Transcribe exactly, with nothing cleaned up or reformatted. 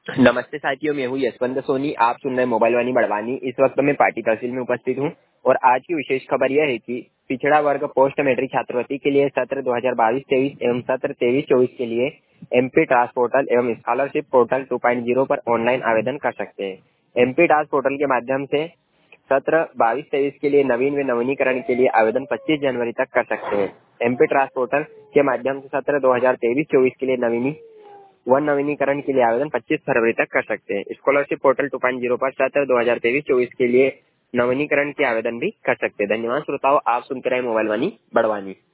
नमस्ते साथियों, मैं हूँ यशवंत सोनी। आप सुन रहे मोबाइल वाणी बड़वानी। इस वक्त मैं पार्टी तहसील में उपस्थित हूँ और आज की विशेष खबर यह है कि पिछड़ा वर्ग पोस्ट मैट्रिक छात्रवृत्ति के लिए सत्र दो हज़ार बाईस तेईस एवं सत्र तेईस चौबीस के लिए एमपी टास्क पोर्टल एवं scholarship portal two point zero पर ऑनलाइन आवेदन कर सकते हैं। एमपी टास्क पोर्टल के माध्यम से सत्र बाईस तेईस के लिए नवीन व नवीनीकरण के लिए आवेदन पच्चीस जनवरी तक कर सकते हैं। एमपी टास्क पोर्टल के माध्यम से सत्र दो हज़ार तेईस चौबीस के लिए नवीनी वन नवीनीकरण के लिए आवेदन पच्चीस फरवरी तक कर सकते हैं। Scholarship portal two point zero पर सत्र दो हज़ार तेईस चौबीस के लिए नवीनीकरण के आवेदन भी कर सकते हैं। धन्यवाद श्रोताओं, आप सुनते रहे मोबाइल वाणी बड़वानी।